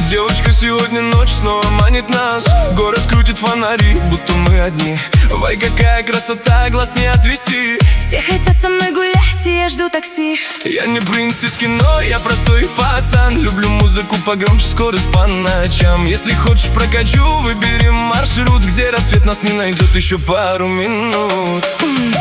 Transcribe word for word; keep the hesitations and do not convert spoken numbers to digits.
Девочка, сегодня ночь снова манит нас. Город крутит фонари, будто мы одни. Вай, какая красота, глаз не отвести. Все хотят со мной гулять, и я жду такси. Я не принц из кино, я простой пацан. Люблю музыку погромче, скорость по ночам. Если хочешь прокачу, выбери маршрут, где рассвет нас не найдет еще пару минут.